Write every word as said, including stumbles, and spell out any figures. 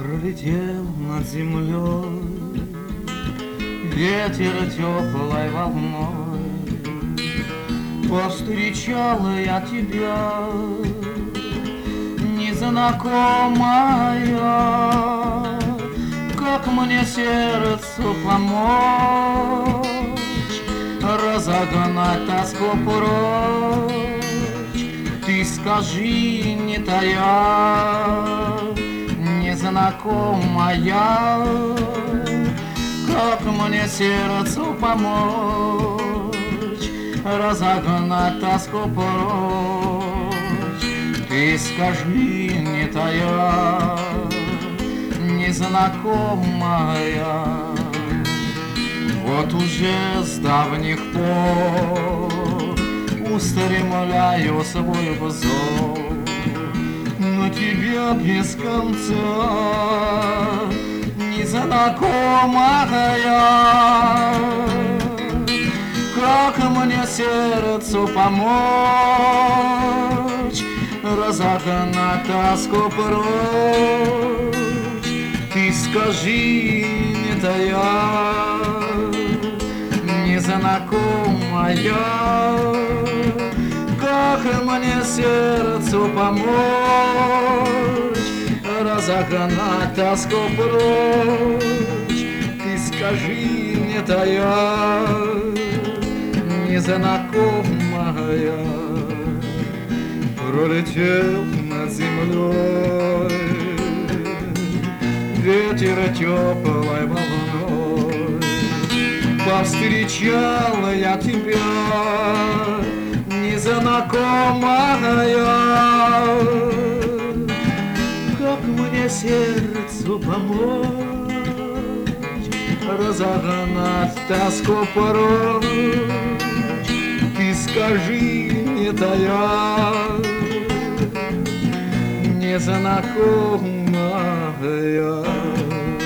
Пролетел над землей ветер теплой волной, повстречала я тебя, незнакомая. Как мне сердцу помочь разогнать тоску прочь? Ты скажи, не тая, незнакомая, как мне сердцу помочь разогнать тоску прочь? Ты скажи, не тая, незнакомая. Вот уже с давних пор устремляю свой взор на тебя без конца, незнакомая. Как мне сердцу помочь разогнать тоску прочь? Ты скажи, не тая, незнакомая, как мне сердцу помочь разогнать тоску прочь? Ты скажи, не тая, незнакомая. Пролетел над землей ветер теплой волной, повстречала я тебя, незнакомая. Как мне сердцу помочь разогнать тоску прочь? Ты скажи, не тая, незнакомая.